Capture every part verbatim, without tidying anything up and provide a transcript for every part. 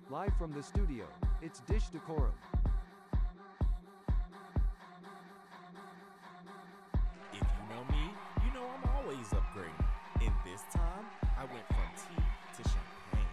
Live from the studio, it's Dish Decorum. If you know me, you know I'm always upgrading. And this time, I went from tea to champagne.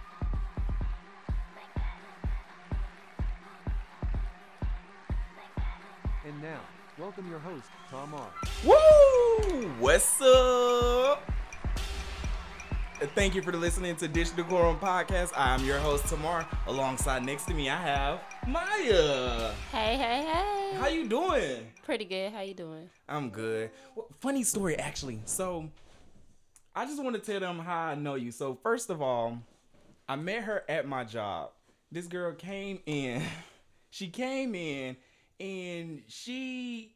And now, welcome your host, Tom R. Woo! What's up? Thank you for listening to Dish Decorum Podcast. I'm your host, Tamar. Alongside next to me, I have Maya. Hey, hey, hey. How you doing? Pretty good. How you doing? I'm good. Well, funny story, actually. So, I just want to tell them how I know you. So, first of all, I met her at my job. This girl came in. She came in, and she...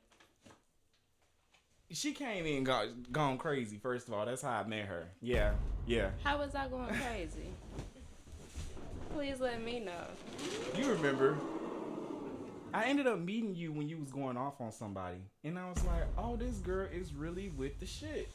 She came in and got gone crazy, first of all. That's how I met her. Yeah, yeah. How was I going crazy? Please let me know. You remember, I ended up meeting you when you was going off on somebody. And I was like, oh, this girl is really with the shit.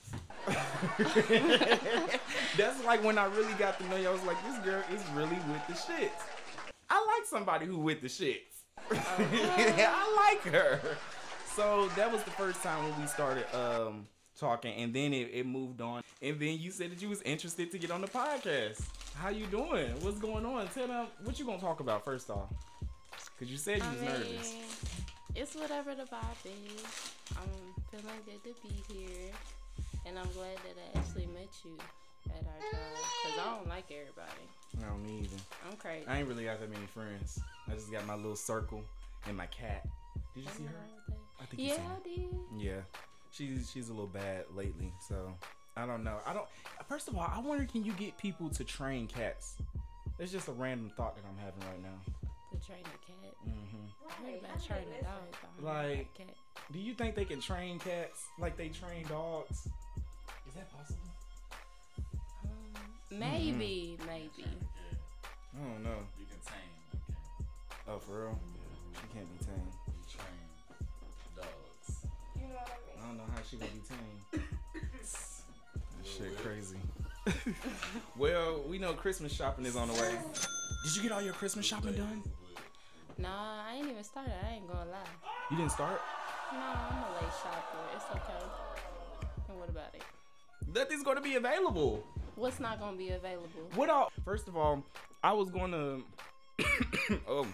That's like when I really got to know you. I was like, this girl is really with the shit. I like somebody who with the shit. Okay. I like her. So that was the first time when we started um, talking, and then it, it moved on. And then you said that you was interested to get on the podcast. How you doing? What's going on? Tell them what you gonna talk about first off, because you said you I was mean, nervous. it's whatever the vibe is. I'm feeling good to be here, and I'm glad that I actually met you at our job, because I don't like everybody. I don't need either. I'm crazy. I ain't really got that many friends. I just got my little circle and my cat. Did you see her? I think you Yeah, seen her. I did. Yeah, she's she's a little bad lately, so I don't know. I don't. First of all, I wonder, can you get people to train cats? It's just a random thought that I'm having right now. To train a cat. hmm I heard about training a dog, but I don't Like- like a cat. Do you think they can train cats like they train dogs? Is that possible? Um, maybe, maybe. I don't know. You can tame a cat. Oh, for real? She can't be tamed. You train dogs. You know what I I don't know how she gonna be tamed. That shit crazy. Well, we know Christmas shopping is on the way. Did you get all your Christmas shopping done? Nah, I ain't even started. I ain't gonna lie. You didn't start? No, I'm a late shopper. It's okay. And what about it? Nothing's gonna be available. What's not gonna be available? What all? First of all, I was gonna. oh.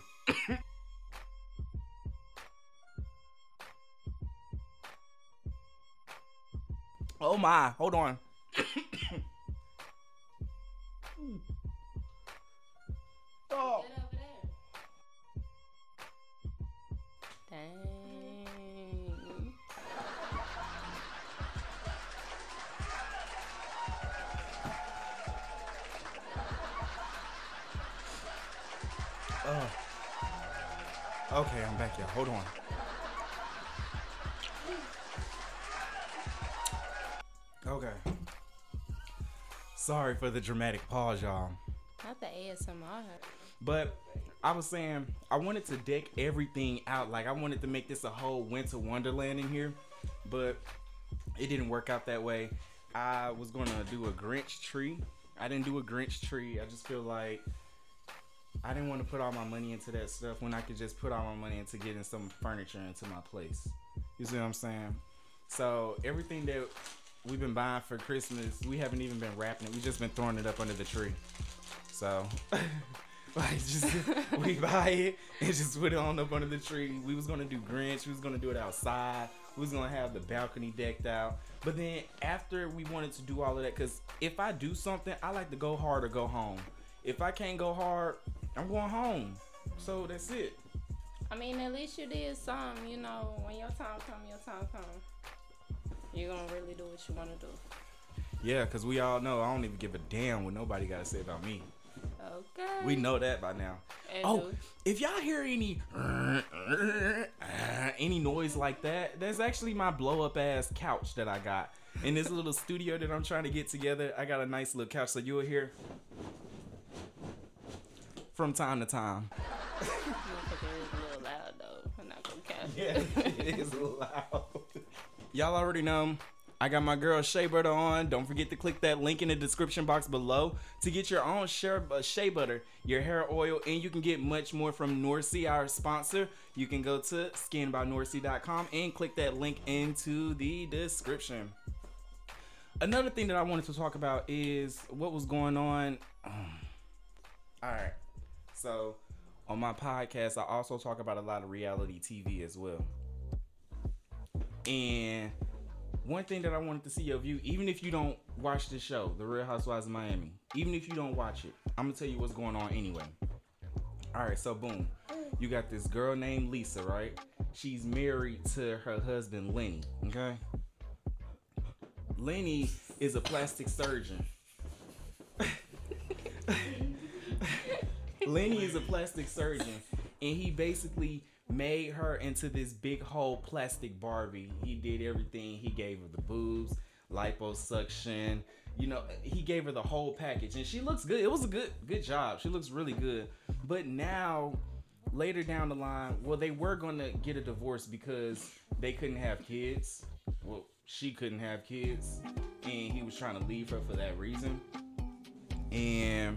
Oh my! Hold on. oh. Get over there. Dang. Oh. Okay, I'm back, y'all. Hold on. Okay. Sorry for the dramatic pause, y'all. Not the A S M R. But I was saying I wanted to deck everything out. Like I wanted to make this a whole winter wonderland in here, but it didn't work out that way. I was gonna do a Grinch tree. I didn't do a Grinch tree. I just feel like I didn't want to put all my money into that stuff when I could just put all my money into getting some furniture into my place. You see what I'm saying? So everything that we've been buying for Christmas, we haven't even been wrapping it. We just been throwing it up under the tree. So, like, just we buy it and just put it on up under the tree. We was gonna do Grinch. We was gonna do it outside. We was gonna have the balcony decked out. But then after we wanted to do all of that, cause if I do something, I like to go hard or go home. If I can't go hard, I'm going home. So that's it. I mean, at least you did something. You know, when your time come, your time come. You're gonna really do what you wanna do. Yeah, cause we all know I don't even give a damn what nobody gotta say about me. Okay. We know that by now. And Oh, do- if y'all hear any any noise like that, that's actually my blow up ass couch that I got in this little studio that I'm trying to get together. I got a nice little couch, so you'll hear from time to time. Motherfucker is a little loud though. I'm not gonna count. Yeah, it is loud. Y'all already know I got my girl Shea Butter on. Don't forget to click that link in the description box below to get your own shea, uh, Shea Butter, your hair oil, and you can get much more from Norcy, our sponsor. You can go to skin by norcy dot com and click that link into the description. Another thing that I wanted to talk about is what was going on. Um, all right. So on my podcast, I also talk about a lot of reality T V as well. And one thing that I wanted to see your view, even if you don't watch the show, The Real Housewives of Miami, even if you don't watch it, I'm going to tell you what's going on anyway. All right, so boom. You got this girl named Lisa, right? She's married to her husband, Lenny, okay? Lenny is a plastic surgeon. Lenny is a plastic surgeon, and he basically made her into this big whole plastic Barbie. He did everything. He gave her the boobs, liposuction. You know, he gave her the whole package, and she looks good. It was a good, good job. She looks really good. But now, later down the line, well, they were gonna get a divorce because they couldn't have kids. Well, she couldn't have kids, and he was trying to leave her for that reason. And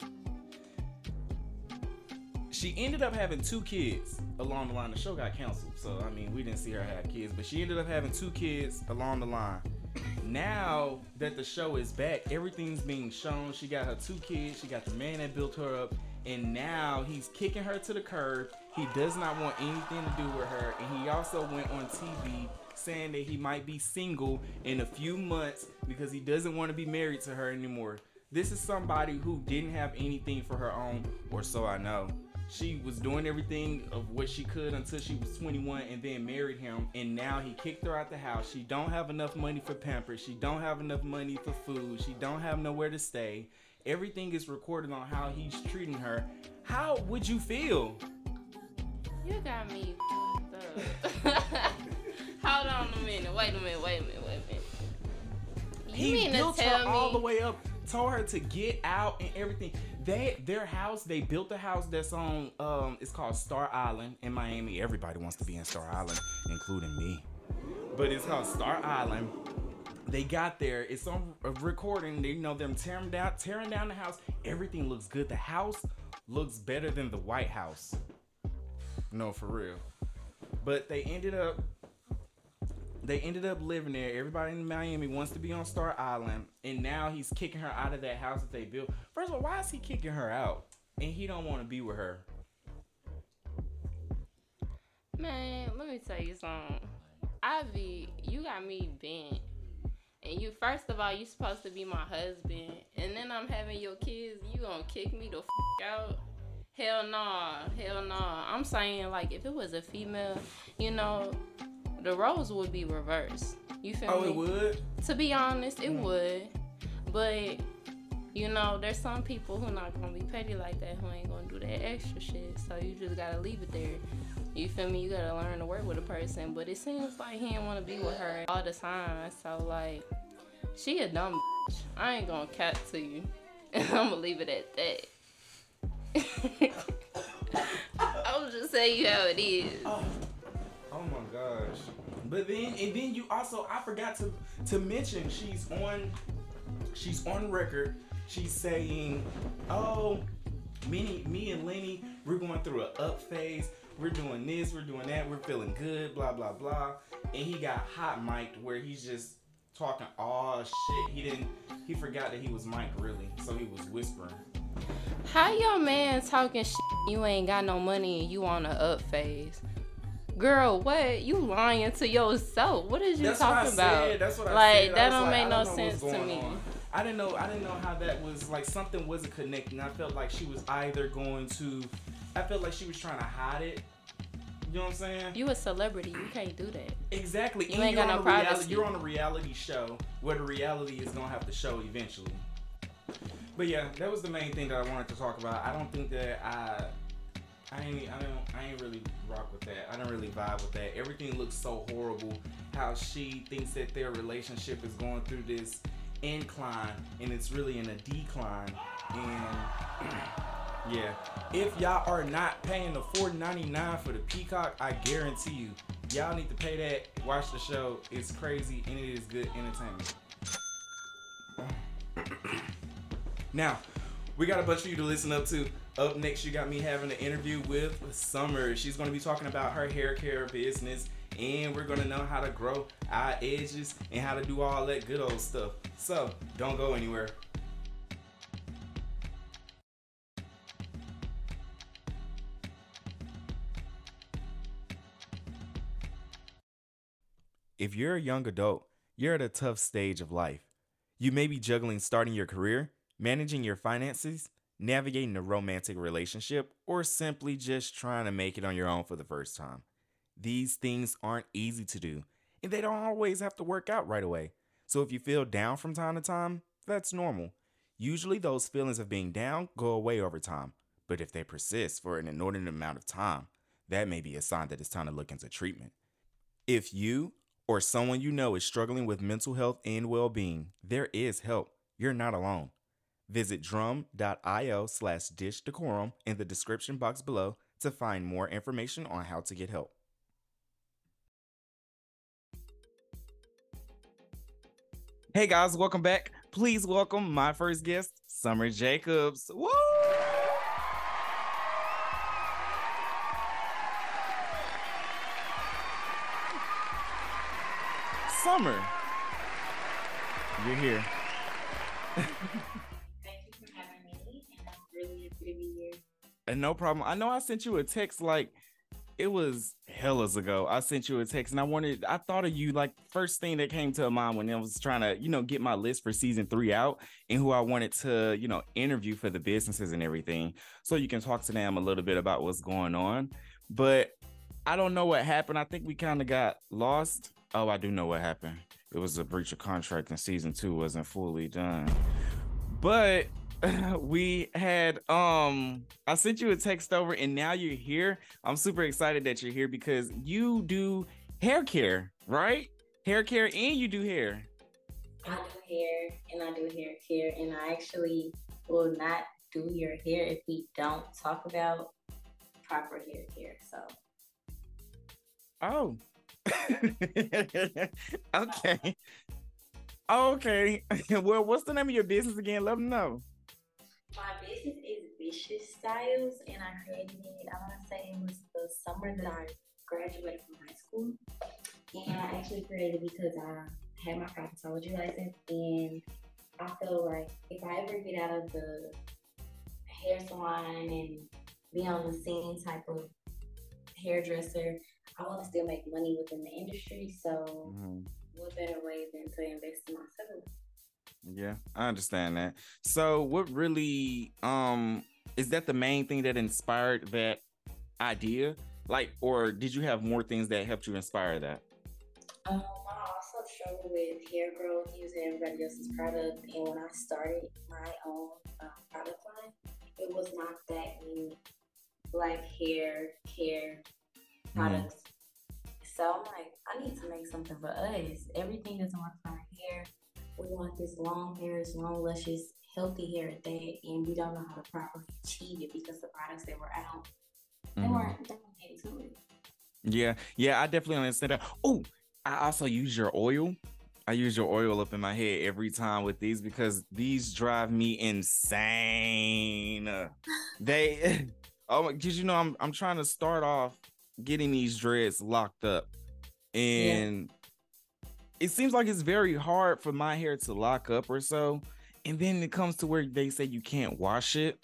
she ended up having two kids along the line. The show got canceled, so I mean, we didn't see her have kids, but she ended up having two kids along the line. Now that the show is back, everything's being shown. She got her two kids. She got the man that built her up, and now he's kicking her to the curb. He does not want anything to do with her, and he also went on T V saying that he might be single in a few months because he doesn't want to be married to her anymore. This is somebody who didn't have anything for her own, or so I know. She was doing everything of what she could until she was twenty-one and then married him, and now he kicked her out the house. She don't have enough money for Pampers. She don't have enough money for food. She don't have nowhere to stay. Everything is recorded on how he's treating her. How would you feel? You got me f***ed up. Hold on a minute. Wait a minute. Wait a minute. Wait a minute. You He mean built to tell her me all the way up, told her to get out and everything. They, their house, they built a house that's on, um, it's called Star Island in Miami. Everybody wants to be in Star Island, including me. But it's called Star Island. They got there. It's on a recording. They, you know, them tearing down, tearing down the house. Everything looks good. The house looks better than the White House. No, for real. But they ended up, they ended up living there. Everybody in Miami wants to be on Star Island, and now he's kicking her out of that house that they built. First of all, why is he kicking her out? And he don't want to be with her. Man, let me tell you something. Ivy, you got me bent. And you, first of all, you supposed to be my husband. And then I'm having your kids. You gonna kick me the f*** out? Hell nah. Hell nah. I'm saying, like, if it was a female, you know, the roles would be reversed. You feel Oh, me? it would? To be honest, it Mm. would. But, you know, there's some people who not gonna be petty like that, who ain't gonna do that extra shit. So you just gotta leave it there. You feel me? You gotta learn to work with a person. But it seems like he didn't want to be with her all the time. So, like, she a dumb bitch. I ain't gonna cap to you. And I'm gonna leave it at that. I'll just tell you how it is. Oh, oh my gosh. But then, and then you also, I forgot to to mention, she's on, she's on record. She's saying, oh, me, me and Lenny, we're going through an up phase. We're doing this, we're doing that, we're feeling good, blah, blah, blah. And he got hot mic'd where he's just talking all shit. He didn't, he forgot that he was mic'd really, so he was whispering. How your man talking shit, you ain't got no money and you on a up phase? Girl, what? You lying to yourself. What is you That's talking what I about? said. That's what I like, said. I that was don't like, make I no don't know sense what's to going me. on. I didn't know. I didn't know how that was. Like, something wasn't connecting. I felt like she was either going to. I felt like she was trying to hide it. You know what I'm saying? You a celebrity. You can't do that. Exactly. You And ain't you're got on no a reality- privacy. You're on a reality show where the reality is gonna have to show eventually. But yeah, that was the main thing that I wanted to talk about. I don't think that I. I ain't, I don't, I ain't really rock with that. I don't really vibe with that. Everything looks so horrible. How she thinks that their relationship is going through this incline, and it's really in a decline. And yeah, if y'all are not paying the four ninety-nine for the Peacock, I guarantee you, Y'all need to pay that. Watch the show. It's crazy and it is good entertainment. Now, we got a bunch for you to listen up to. Up next, you got me having an interview with Summer. She's going to be talking about her hair care business, and we're going to know how to grow our edges and how to do all that good old stuff. So, don't go anywhere. If you're a young adult, you're at a tough stage of life. You may be juggling starting your career, managing your finances, navigating a romantic relationship, or simply just trying to make it on your own for the first time. These things aren't easy to do, and they don't always have to work out right away. So if you feel down from time to time, that's normal. Usually those feelings of being down go away over time, but if they persist for an inordinate amount of time, that may be a sign that it's time to look into treatment. If you or someone you know is struggling with mental health and well-being, there is help. You're not alone. Visit drum.io slash dish decorum in the description box below to find more information on how to get help. Hey guys, welcome back. Please welcome my first guest, Summer Jacobs. Woo! Summer, you're here. Thank you for having me, and I'm really happy to be here. And no problem. I know I sent you a text like it was hellas ago. I sent you a text and I wanted, I thought of you like first thing that came to mind when I was trying to, you know, get my list for season three out and who I wanted to, you know, interview for the businesses and everything. So you can talk to them a little bit about what's going on. But I don't know what happened. I think we kind of got lost. Oh, I do know what happened. It was a breach of contract and season two wasn't fully done. But we had, um, I sent you a text over and now you're here. I'm super excited that you're here because you do hair care, right? Hair care and you do hair. I do hair and I do hair care, and I actually will not do your hair if we don't talk about proper hair care. So. Oh. Okay. Okay. Well, what's the name of your business again? Let them know. My business is Vicious Styles, and I created it, I want to say it was the summer that I graduated from high school. And I actually created it because I had my cosmetology license, and I feel like if I ever get out of the hair salon and be on the scene type of hairdresser, I want to still make money within the industry. So mm-hmm. What better way than to invest in myself? Yeah, I understand that. So what really, um, is that the main thing that inspired that idea? Like, or did you have more things that helped you inspire that? Um, I also struggle with hair growth using everybody else's product. And when I started my own uh, product line, it was not that many black hair care products. Mm. So I'm like, I need to make something for us. Everything doesn't work for our hair. We want this long hair, this long, luscious, healthy hair at that, and we don't know how to properly achieve it because the products that were out, they mm. weren't, they weren't getting to it. Yeah, yeah, I definitely understand that. Oh, I also use your oil. I use your oil up in my head every time with these because these drive me insane. They, oh, because you know, I'm I'm trying to start off getting these dreads locked up, and yeah. It seems like it's very hard for my hair to lock up or so. And then it comes to where they say you can't wash it.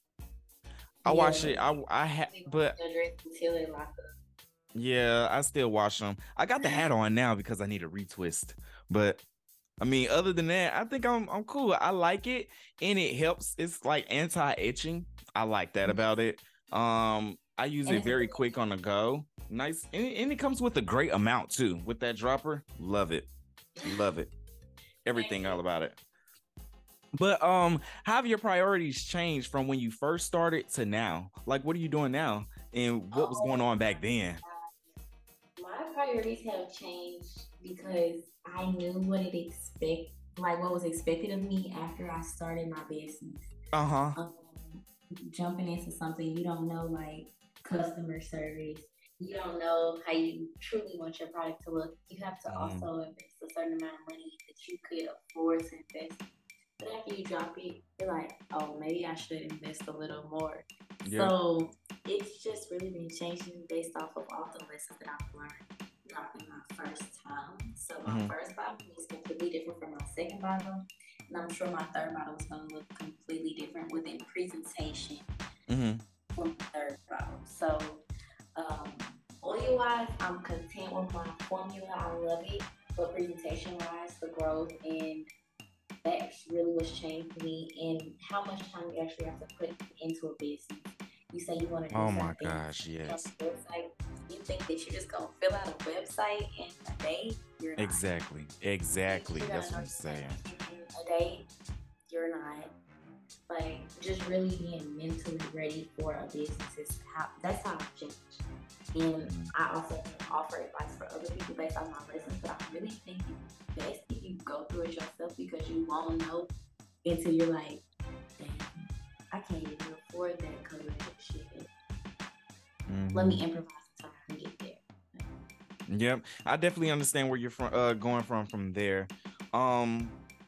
I yeah. wash it. I I have, but until they lock up. Yeah, I still wash them. I got the hat on now because I need a retwist. But I mean, other than that, I think I'm I'm cool. I like it, and it helps. It's like anti-itching. I like that about it. Um, I use it very quick on the go. Nice, and, and it comes with a great amount too. With that dropper, love it, love it. Everything all about it. But um, how have your priorities changed from when you first started to now? Like, what are you doing now, and what was going on back then? My priorities have changed because I knew what it expect, like what was expected of me after I started my business. Uh huh. Um, jumping into something you don't know, like customer service, you don't know how you truly want your product to look. You have to Mhm. also invest a certain amount of money that you could afford to invest. But after you drop it, you're like, oh, maybe I should invest a little more. Yeah. So it's just really been changing based off of all the lessons that I've learned dropping my first time. So my Mhm. first bottle was completely different from my second bottle. And I'm sure my third bottle is going to look completely different within presentation Mm-hmm. from the third bottle. So um, oil wise, I'm content with my formula. I love it. But presentation wise, the growth and that's really what's changed for me and how much time you actually have to put into a business. You say you want to do Oh certain my things gosh, on yes. the website. You think that you're just gonna fill out a website in a day? You're not. Exactly. Exactly. You That's gotta what know I'm saying. in a day, you're not. Like just really being mentally ready for a business is how that's how I've changed. And Mhm. I also offer advice for other people based on my lessons, but I really think it's best if you go through it yourself because you won't know until you're like, damn, I can't even afford that color that shit. Let me Mhm. improvise until I can get there. Yep. I definitely understand where you're from uh going from from there. Um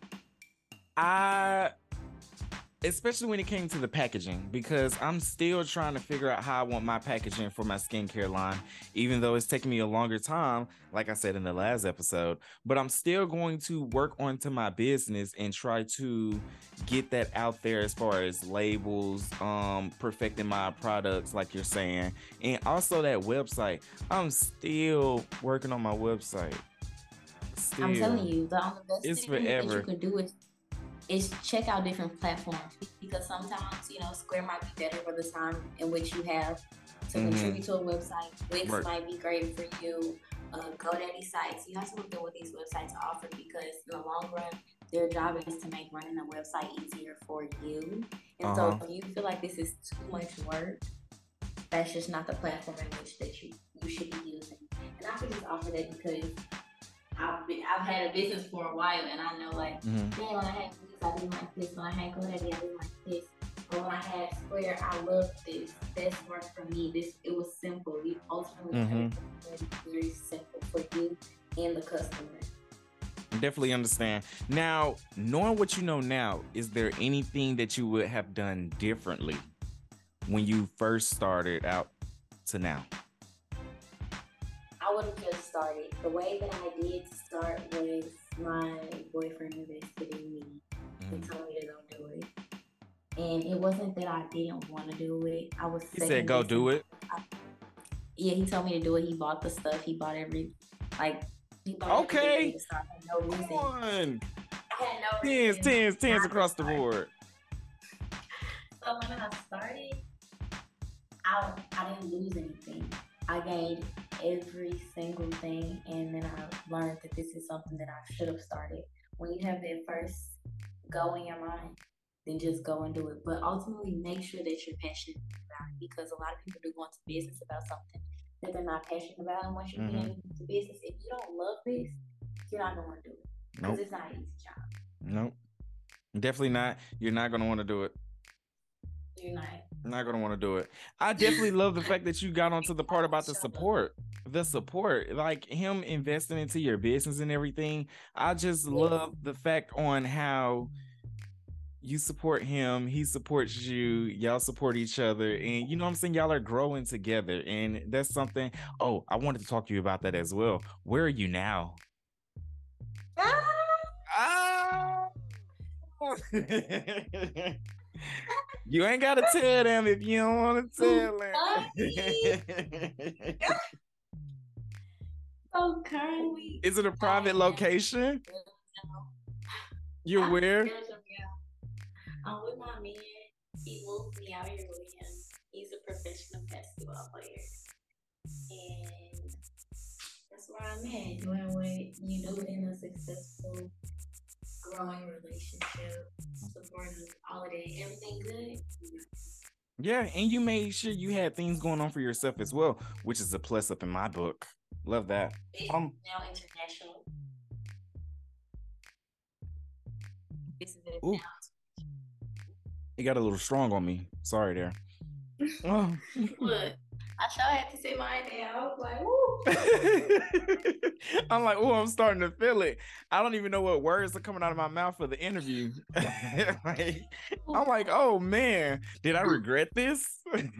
I especially when it came to the packaging, because I'm still trying to figure out how I want my packaging for my skincare line, even though it's taking me a longer time, like I said in the last episode. But I'm still going to work onto my business and try to get that out there as far as labels, um, perfecting my products, like you're saying, and also that website. I'm still working on my website. I'm telling Still, you, the only best it's thing that you forever. can do is is check out different platforms because sometimes you know Square might be better for the time in which you have to Mhm. contribute to a website. Wix Right. might be great for you. Uh, GoDaddy sites. You have to look at what these websites offer because in the long run, their job is to make running a website easier for you. And so Uh-huh. if you feel like this is too much work, that's just not the platform in which that you you should be using. And I could just offer that because I've been, I've had a business for a while, and I know like, Mhm. man, when I had this, I did like this. When I had GoDaddy, I did like this. But when I had Square, I loved this. This worked for me. This it was simple. You ultimately Mhm. everything was very simple for you and the customer. Definitely understand. Now, knowing what you know now, is there anything that you would have done differently when you first started out to now? I would have just started. The way that I did start was my boyfriend invested in me and Mhm. told me to go do it. And it wasn't that I didn't want to do it. I was He said, second "Go guessing do it." I- yeah, he told me to do it. He bought the stuff. He bought every like he bought everything for me Okay. to start for no Come reason. on. I had no Tens, reason tens, tens not to across the start. board. So when I started, I I didn't lose anything. I gained every single thing, and then I learned that this is something that I should have started. When you have that first go in your mind, then just go and do it. But ultimately, make sure that you're passionate about it because a lot of people do go into business about something that they're not passionate about. And once you get Mhm. into business, if you don't love this, you're not going to do it because Nope. it's not an easy job. Nope. Definitely not. You're not gonna want to do it. You're not. Not gonna want to do it. I definitely love the fact that you got onto the part about the support. The support, like him investing into your business and everything. I just love the fact on how you support him, he supports you, y'all support each other, and you know what I'm saying, y'all are growing together, and that's something. Oh, I wanted to talk to you about that as well. Where are you now? Ah! You ain't gotta tell them if you don't want to tell them. So currently, Is it a private I am location? You're I'm where? in Belgium, yeah. I'm with my man. He moved me out here with him. He's a professional basketball player. And that's where I'm at, doing what you do in a successful, growing relationship, supporting all of that. Everything good? Yeah, and you made sure you had things going on for yourself as well, which is a plus up in my book. Love that. It's Um, now international. This is it ooh, it got a little strong on me. Sorry there. Oh. now. Look, I sure had to sit mine down. I was like, woo. I'm like, oh, I'm starting to feel it. I don't even know what words are coming out of my mouth for the interview. Like, I'm like, oh man, did I regret this?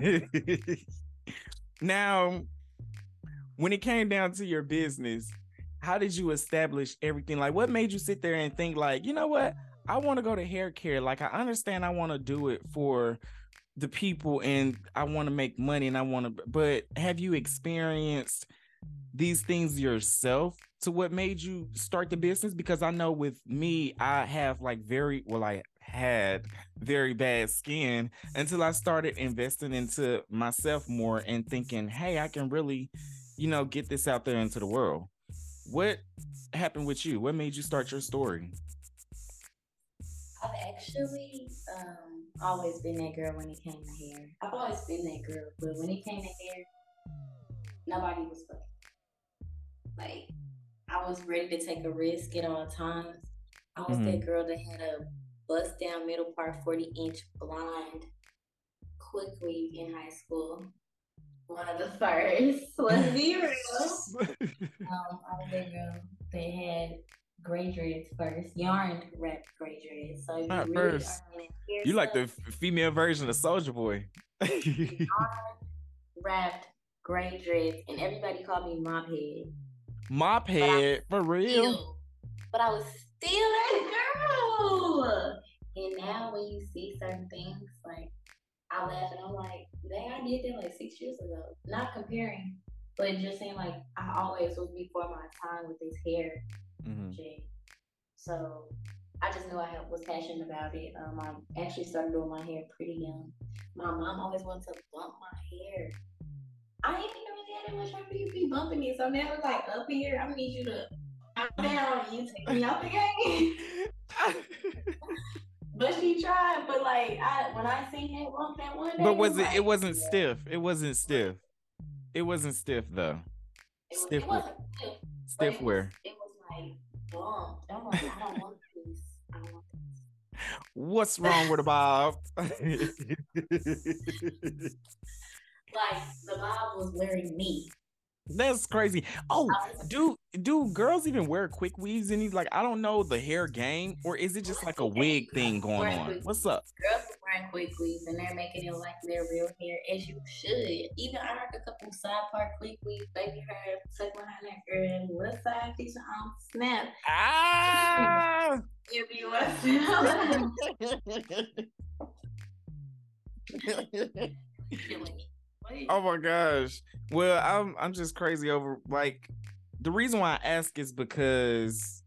Now, when it came down to your business, how did you establish everything? Like, what made you sit there and think, like, you know what? I want to go to hair care. Like, I understand I want to do it for the people and I want to make money and I want to, but have you experienced these things yourself to what made you start the business? Because I know with me, I have like very, well, I had very bad skin until I started investing into myself more and thinking, hey, I can really, you know, get this out there into the world. What happened with you? What made you start your story? I've actually um, always been that girl when it came to hair. I've always been that girl, but when it came to hair, nobody was fucking. Like, I was ready to take a risk at all times. I was Mhm. that girl that had a bust down middle part forty inch blonde quick weave in high school. One of the first. Let's be real. Um, I was that girl that had gray dreads first, yarn wrapped gray dreads. So if Not you really first. are in hair You like the stuff, f- female version of Soldier Boy. yarn wrapped gray dreads, and everybody called me mop head. Mop But I head, for real? still, but I was still that girl. And now when you see certain things, like I laugh and I'm like, dang, I did that like six years ago. Not comparing, but just saying like I always was before my time with this hair Mhm. shit. So I just knew I had, was passionate about it. Um, I actually started doing my hair pretty young. My mom always wanted to bump my hair. I ain't even really had that much time for you to be bumping it. So now it's like up here, I need you to calm down and you take me out the game. But she tried, but like I when I seen that bump that one day, But was it? like, It wasn't yeah, stiff. It wasn't stiff. It wasn't stiff though. it, was, Stiff. it where? wasn't stiff, but Stiff it was, where? it was like bumped. I'm like, I don't want this. I don't want this. What's wrong with a bob? Like the bob was wearing me. That's crazy. Oh, I was do do girls even wear quick weaves? And he's like, I don't know the hair game, or is it just like a wig thing going wearing on? quick What's weaves. up? Girls are wearing quick weaves and they're making it like their real hair, as you should. Even I heard a couple side part quick weaves, baby hair, tuck behind that girl, what side piece on snap. Ah! If you want to. Oh my gosh. Well, I'm I'm just crazy over like the reason why I ask is because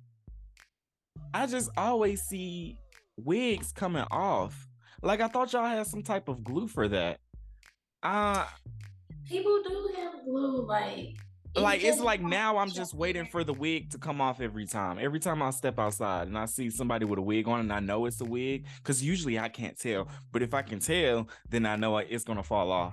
I just always see wigs coming off. Like I thought y'all had some type of glue for that. Uh People do have glue, like like it's just like don't now I'm touch just your waiting hair. for the wig to come off every time. Every time I step outside and I see somebody with a wig on and I know it's a wig, because usually I can't tell. But if I can tell, then I know it's gonna fall off.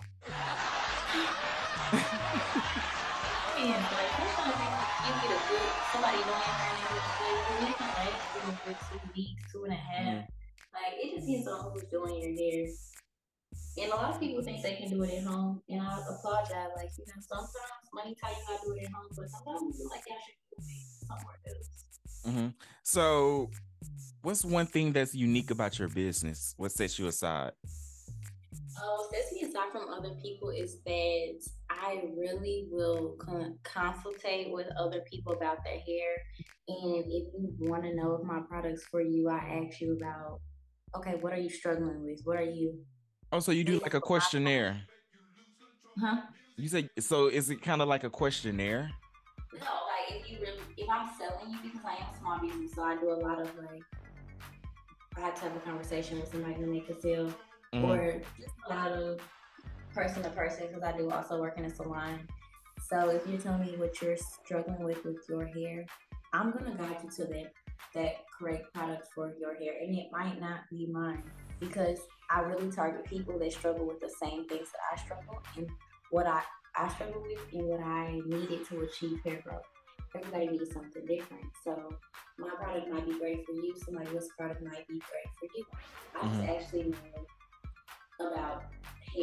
Yeah, like sometimes you, you get a good somebody doing your hair and they look good, and it can last you for two weeks, two and a half. Like it depends on who's doing your hair. And a lot of people think they can do it at home, and I applaud y'all. Like you know, sometimes money tell you how to do it at home, but sometimes you feel like y'all should do it somewhere else. Mm-hmm. So, what's one thing that's unique about your business? What sets you aside? Uh, what sets me aside from other people is that I really will con- consultate with other people about their hair. And if you want to know if my product's for you, I ask you about, okay, what are you struggling with? What are you? Oh, so you do like a questionnaire? Huh? You say so? Is it kind of like a questionnaire? No, like if you really, if I'm selling you, because I am a small business, so I do a lot of like, I have to have a conversation with somebody to make a sale. Mhm. Or just a lot of person to person, because I do also work in a salon. So if you tell me what you're struggling with with your hair, I'm gonna guide you to that that correct product for your hair, and it might not be mine because I really target people that struggle with the same things that I struggle and what I I struggle with and what I needed to achieve hair growth. Everybody needs something different, so my product might be great for you. Somebody else's product might be great for you. I just Mhm. actually know about hair.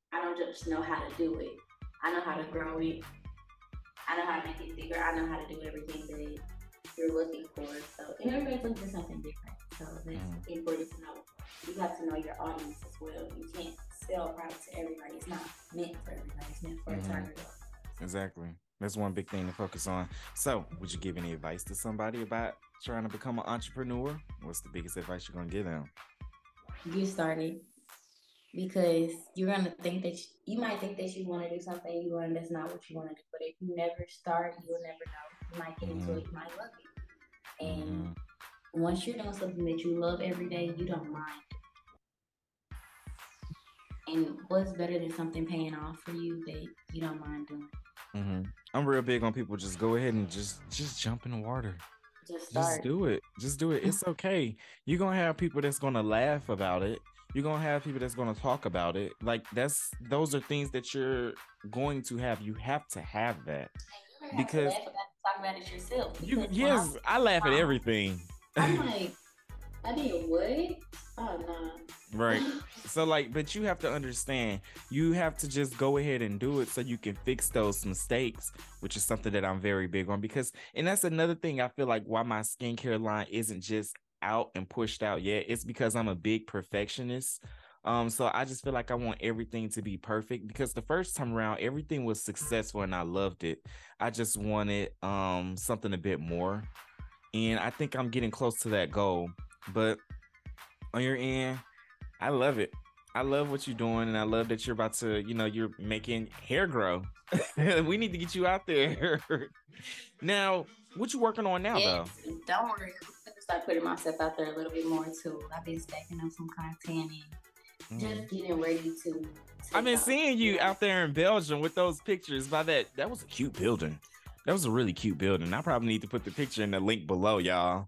I don't just know how to do it. I know how to grow it. I know how to make it bigger. I know how to do everything that you're looking for. So, and everybody's looking for something different. So that's mm. important to know. You have to know your audience as well. You can't sell a product to everybody. It's not meant for everybody. It's meant for mm-hmm. a target audience. Exactly. That's one big thing to focus on. So, would you give any advice to somebody about trying to become an entrepreneur? What's the biggest advice you're going to give them? Get started. Because you're going to think that you, you might think that you want to do something you want, that's not what you want to do. But if you never start, you'll never know. You might get mm-hmm. into it, you might love it. And mm-hmm. once you're doing something that you love every day, you don't mind. And what's better than something paying off for you that you don't mind doing? Mm-hmm. I'm real big on people just go ahead and just just jump in the water. Just start. Just do it. Just do it. It's okay. You're going to have people that's going to laugh about it. You're going to have people that's going to talk about it. Like that's, those are things that you're going to have. You have to have that. Have because to laugh about it, talk about it yourself. You, yes, I, I laugh at everything. I'm like, I did what? Oh, no. Right. So like, but you have to understand, you have to just go ahead and do it so you can fix those mistakes, which is something that I'm very big on because, and that's another thing I feel like why my skincare line isn't just out and pushed out yet. It's because I'm a big perfectionist. Um, so I just feel like I want everything to be perfect because the first time around, everything was successful and I loved it. I just wanted um something a bit more. And I think I'm getting close to that goal. But on your end, I love it. I love what you're doing, and I love that you're about to, you know, you're making hair grow. We need to get you out there. Now, what you working on now, yes, though? Don't worry. I'm gonna start putting myself out there a little bit more too. I've been stacking up some content and mm. just getting ready to. I've been seeing you out there in Belgium with those pictures. By that, that was a cute building. That was a really cute building. I probably need to put the picture in the link below, y'all.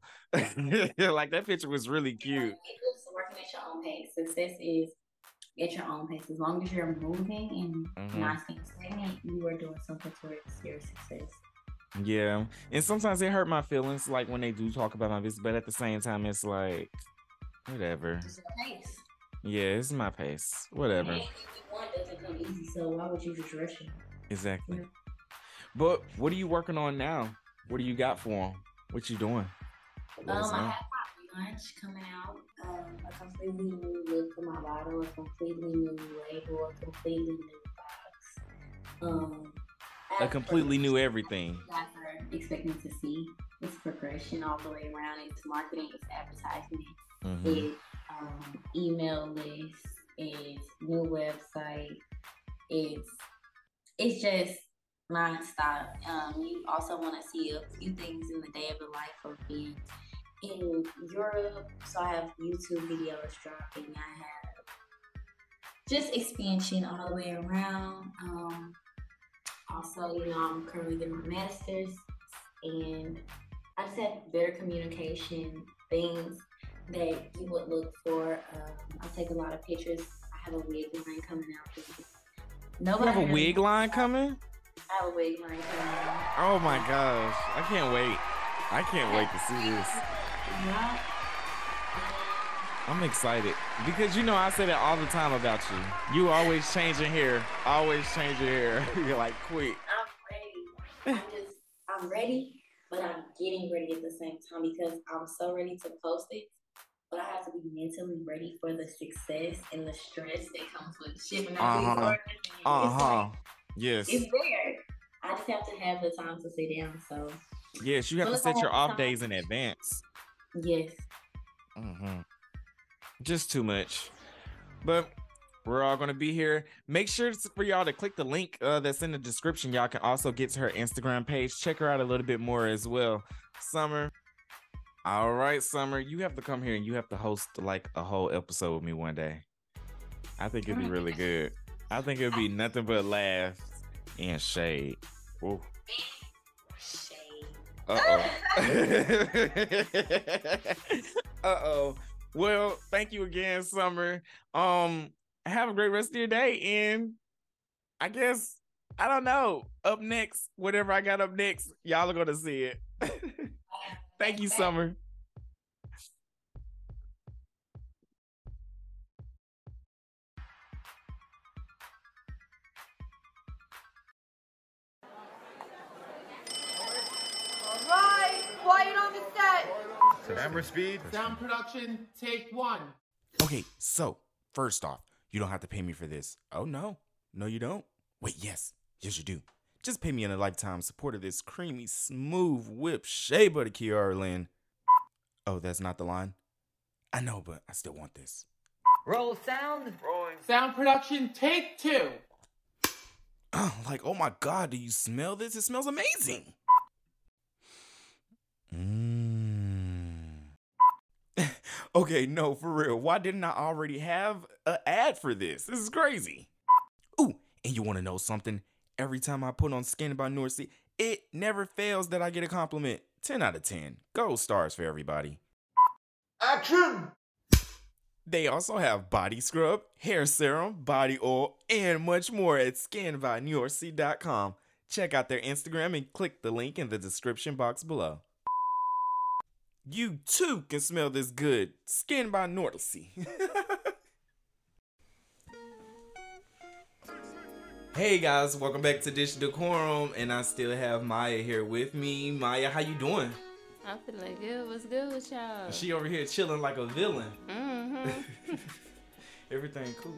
Like that picture was really cute. It's working at your own pace. Success is at your own pace. As long as you're moving and mm-hmm. not staying stagnant, you are doing something towards your success. Yeah, and sometimes it hurt my feelings, like when they do talk about my business, but at the same time, it's like whatever. It's your pace. Yeah, it's my pace. Whatever. Anything you want doesn't come easy, so why would you just rush it? Exactly. Yeah. But what are you working on now? What do you got for them? What you doing? Um, I have my relaunch coming out. Um, a completely new look for my bottle, a completely new label, a completely new box. Um, a completely new everything. You guys are expecting to see. It's progression all the way around. It's marketing. It's advertisement. Mm-hmm. It's um, email list. It's new website. It's it's just nonstop. Um, you also want to see a few things in the day of the life of being in Europe. So I have YouTube videos dropping. I have just expansion all the way around. Um, also, you know, I'm currently getting my master's, and I just have better communication, things that you would look for. Um, I take a lot of pictures. I have a wig line coming out. Nobody you have a wig line coming? I have a wig line coming out. Oh my gosh. I can't wait. I can't wait to see this. Yeah. I'm excited because you know I say that all the time about you. You always changing hair, always changing hair. You're like quick. I'm ready. I'm just I'm ready, but I'm getting ready at the same time because I'm so ready to post it. But I have to be mentally ready for the success and the stress that comes with shipping out uh-huh. these orders. Uh-huh. Like, yes. It's there. I just have to have the time to sit down. So yes, you have to set your off days in advance. Yes. Mm-hmm. Just too much. But we're all going to be here. Make sure for y'all to click the link uh, that's in the description. Y'all can also get to her Instagram page. Check her out a little bit more as well. Summer. All right, Summer. You have to come here and you have to host like a whole episode with me one day. I think it'd be really good. I think it'd be nothing but laughs and shade. Ooh. Shade. Uh-oh. Uh-oh. Well, thank you again, Summer. Um, have a great rest of your day. And I guess, I don't know, up next, whatever I got up next, y'all are going to see it. Thank you, Summer. Set. Camera speed. Sound production, take one. Okay, so first off, you don't have to pay me for this. Oh no, no you don't. Wait, yes, yes you do. Just pay me in a lifetime support of this creamy, smooth, whipped shea butter, Kiara Lynn. Oh, that's not the line? I know, but I still want this. Roll sound. Rolling. Sound production, take two. Like, oh my God, do you smell this? It smells amazing. Mmm. Okay, no, for real. Why didn't I already have an ad for this? This is crazy. Ooh, and you want to know something? Every time I put on Skin by Norcy, it never fails that I get a compliment. ten out of ten. Gold stars for everybody. Action! They also have body scrub, hair serum, body oil, and much more at skin by norcy dot com. Check out their Instagram and click the link in the description box below. You too can smell this good. Skin by Norcy. Hey guys, welcome back to Dish Decorum, and I still have Maya here with me. Maya, how you doing? I'm feeling good. What's good with y'all? She over here chilling like a villain. Mm-hmm. Everything cool.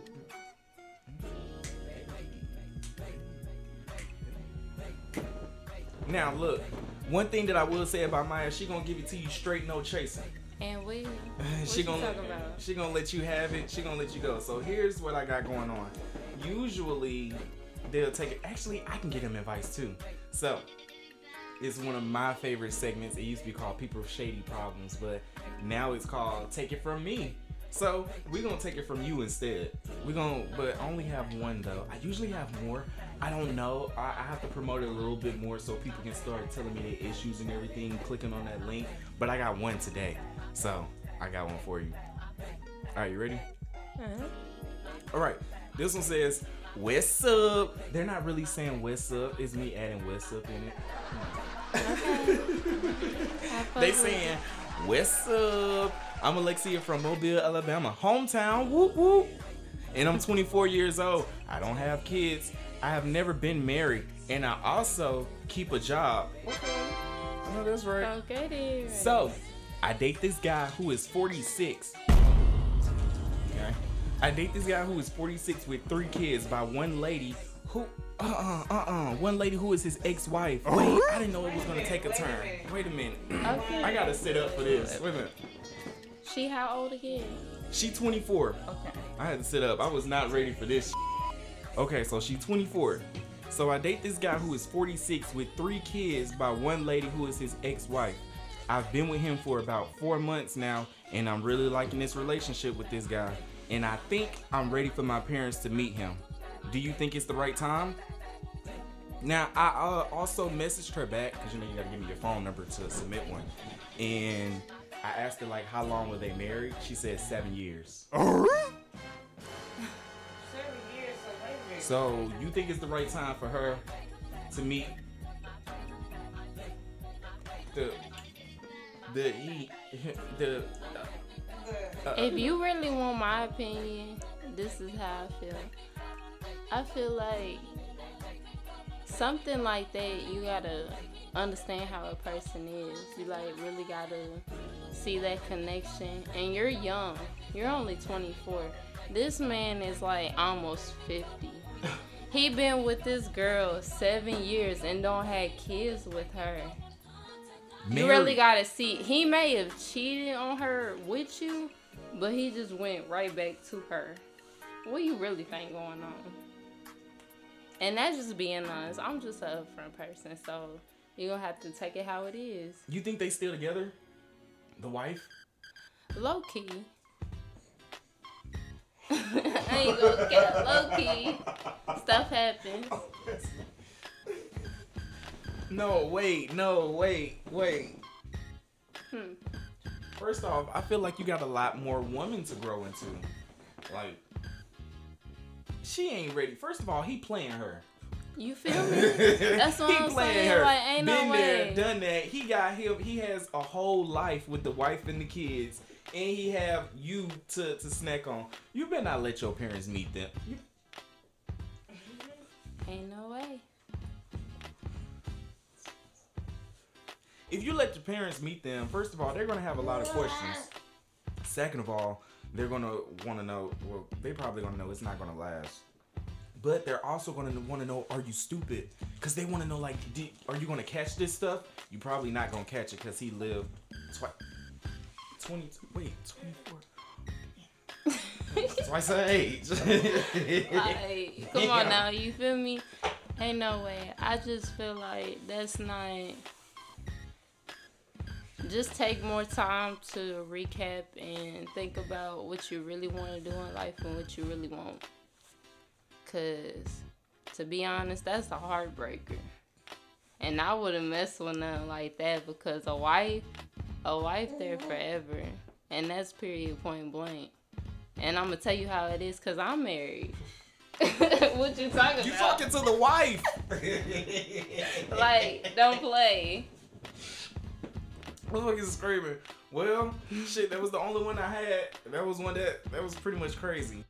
Now look, one thing that I will say about Maya, she gonna give it to you straight, no chasing. And we, what she you gonna talking about? she gonna let you have it. She gonna let you go. So here's what I got going on. Usually they'll take it. Actually, I can get them advice too. So it's one of my favorite segments. It used to be called People's Shady Problems, but now it's called Take It From Me. So we're gonna take it from you instead. We're gonna, but only have one though. I usually have more. I don't know. I, I have to promote it a little bit more so people can start telling me their issues and everything, clicking on that link. But I got one today, so I got one for you. All right, you ready? Uh-huh. All right. This one says, "What's up?" They're not really saying "What's up." It's me adding "What's up" in it. Okay. They saying, "What's up? I'm Alexia from Mobile, Alabama, hometown, whoop whoop. And I'm twenty-four years old. I don't have kids. I have never been married, and I also keep a job." Okay. I know that's right. Okay then. So, I date this guy who is forty-six. Okay. I date this guy who is forty-six with three kids by one lady who, uh-uh, uh-uh, one lady who is his ex-wife. Wait, I didn't know it was gonna take a turn. Wait a minute. Okay. I gotta sit up for this. Wait a minute. She how old again? She twenty-four. Okay. I had to sit up. I was not ready for this. Okay, so she's twenty-four. So I date this guy who is forty-six with three kids by one lady who is his ex-wife. I've been with him for about four months now, and I'm really liking this relationship with this guy. And I think I'm ready for my parents to meet him. Do you think it's the right time? Now, I uh, also messaged her back, because you know you gotta give me your phone number to submit one. And I asked her like, how long were they married? She said seven years. So you think it's the right time for her to meet the the he the uh, If you really want my opinion, this is how I feel. I feel like something like that, you gotta understand how a person is. You like really gotta see that connection. And you're young. You're only twenty-four. This man is like almost fifty. He been with this girl seven years and don't have kids with her. You really gotta see. He may have cheated on her with you, but he just went right back to her. What do you really think going on? And that's just being honest. I'm just an upfront person, so you're gonna have to take it how it is. You think they still together? The wife? Low key. I ain't gonna get low key. Stuff happens. No, wait, no, wait, wait. Hmm. First off, I feel like you got a lot more women to grow into. Like, she ain't ready. First of all, he playing her. You feel me? That's what he I'm playing saying. her. Like, ain't Been no there, way. done that. He got him. He has a whole life with the wife and the kids, and he have you to to snack on. You better not let your parents meet them. You, Ain't no way. if you let your parents meet them, first of all, they're gonna have a lot of questions. Second of all, they're gonna want to know. Well, they probably gonna know it's not gonna last. But they're also gonna want to know, are you stupid? Cause they want to know, like, did, are you gonna catch this stuff? You probably not gonna catch it, cause he lived twice. twenty. Wait, twenty-four. Twice her age. Like, come Yeah. on now, you feel me? Ain't no way. I just feel like that's not. Just take more time to recap and think about what you really want to do in life and what you really want. Cause, to be honest, that's a heartbreaker. And I wouldn't mess with nothing like that because a wife, a wife there forever. And that's period, point blank. And I'm gonna tell you how it is because I'm married. What you talking You about? talking to the wife. Like, don't play. Motherfuckers screaming. Well, shit, that was the only one I had. That was one that, that was pretty much crazy.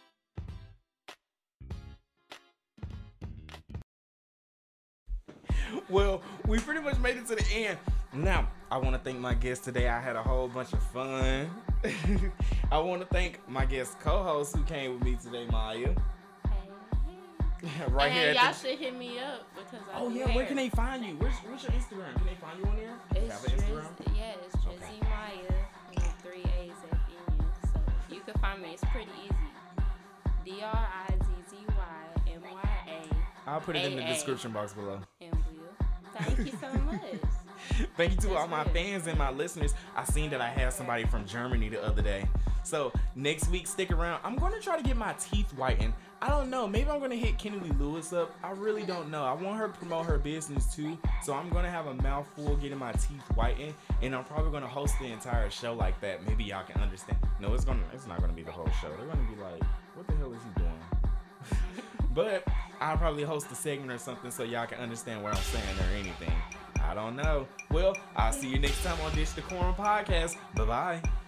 Well, we pretty much made it to the end. Now, I want to thank my guest today. I had a whole bunch of fun. I want to thank my guest co-host who came with me today, Maya. Right and here. y'all At the... should hit me up because I Oh do yeah, hair. where can they find you? Where's, where's your Instagram? Can they find you on there? You It's have an Instagram? Drizzy, yeah, it's Drizzy Maya with three A's at the end. So you can find me. It's pretty easy. D R I Z Z Y M Y A. I'll put it in the A A. description box below. And will. Thank you so much. Thank you to That's all my good. fans and my listeners. I seen that I had somebody from Germany the other day. So next week, stick around. I'm going to try to get my teeth whitened. I don't know. Maybe I'm going to hit Kennedy Lewis up. I really don't know. I want her to promote her business too. So I'm going to have a mouthful getting my teeth whitened. And I'm probably going to host the entire show like that. Maybe y'all can understand. No, it's gonna. It's not going to be the whole show. They're going to be like, what the hell is he doing? But I'll probably host a segment or something so y'all can understand what I'm saying or anything. I don't know. Well, I'll see you next time on Dish Decorum Podcast. Bye-bye.